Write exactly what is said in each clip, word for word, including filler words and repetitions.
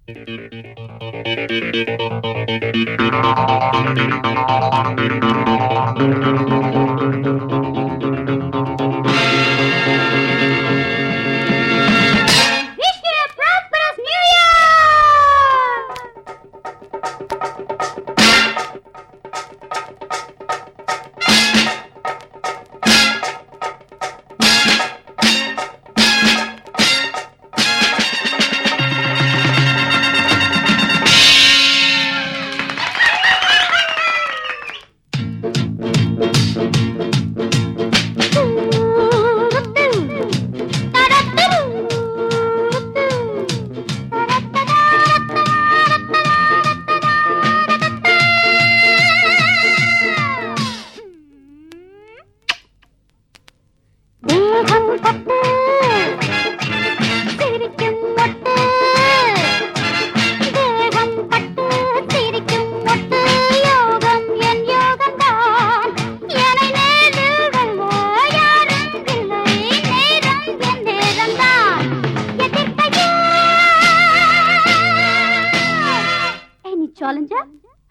Challenger?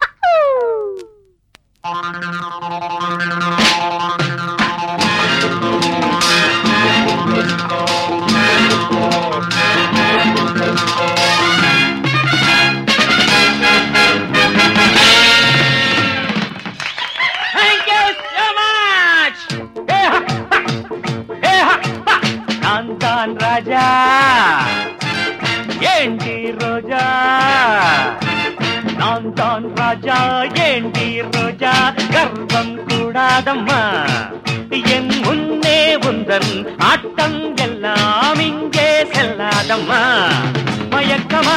Thank you so much. Hey ha, hey ha, Nandan Raja, Yendi Roja. Nandan Raja, Yendi Roja, Garvam Kudadamma. என் முன்னே உந்தன் ஆட்டம் எல்லாம் இங்கே செல்லாதம்மா மயக்கமா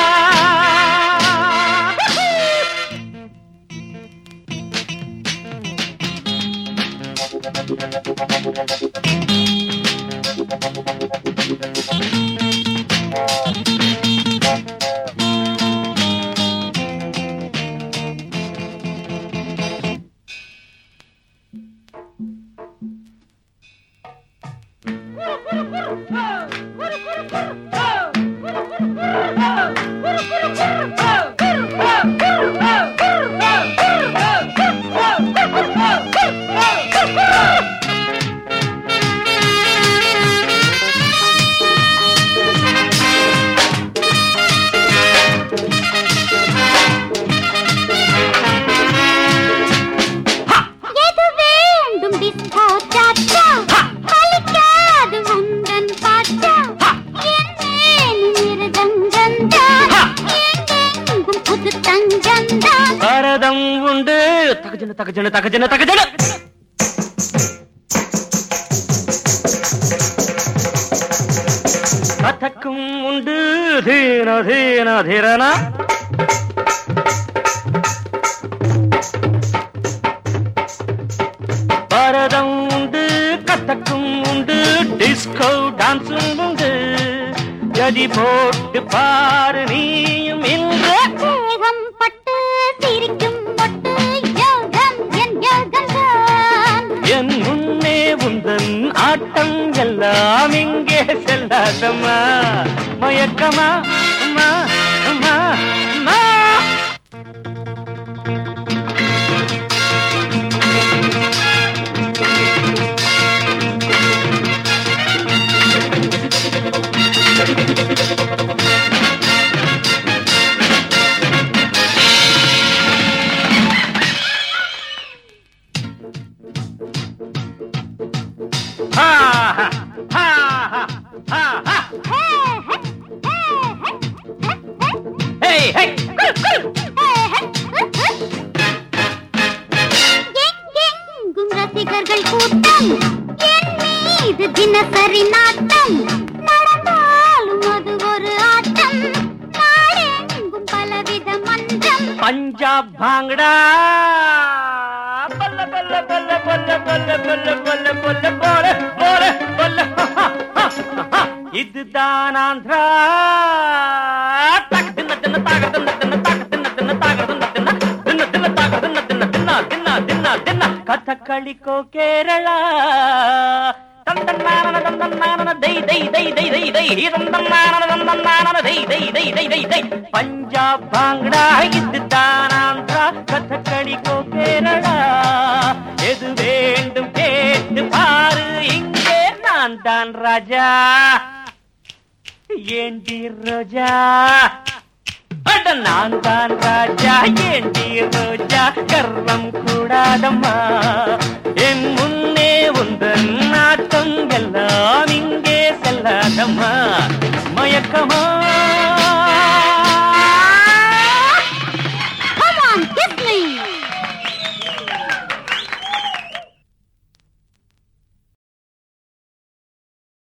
பரதம் உண்டு தகஜன தகஜன தகஜன தகஜன கதக்கும் உண்டு தீன தீன தீரனா பரதம் உண்டு கதக்கும் உண்டு டிஸ்கோ டான்ஸும் உண்டு ஜதி போட்டு பாரு நீயும் இன்று தேகம் பட்டு சிரிக்கும் பொட்டு யோகம் என் யோகம் தான் என் முன்னே உந்தன் ஆட்டம் எல்லாம் இங்கே செல்லாதம்மா மயக்கமா அம்மா அம்மா அம்மா ha ha ha ha ha hey hey எங்கெங்கும் ரசிகர்கள் கூட்டம் என் மீது தினசரி நாட்டம் நடந்தாலும் அது ஒரு ஆட்டம் நாடெங்கும் பலவித மன்றம் பஞ்சாப் பாங்கடா பல்ல பல்ல பல்ல பல்ல பல்ல பல்ல பல்ல பல்ல போல போல பல்ல இதுதான் ஆந்திரா தக தின்ன தின்ன தாக தின்ன தின்ன தாக தின்ன தின்ன தாக தின்ன தின்ன தின்ன தின்ன தாக தின்ன தின்ன தின்ன தின்ன தின்ன தின்ன கதகளி கோ கேரளா பஞ்சாப் பாங்கடா இதுதான் ஆந்திரா கதகளிக்கோ கேரளா எது வேண்டும் கேட்டு பாரு இங்கே நான் தான் ராஜா ஏண்டி ரோஜா அட நான் தான் ராஜா ஏண்டி ரோஜா கர்வம் கூடாதம்மா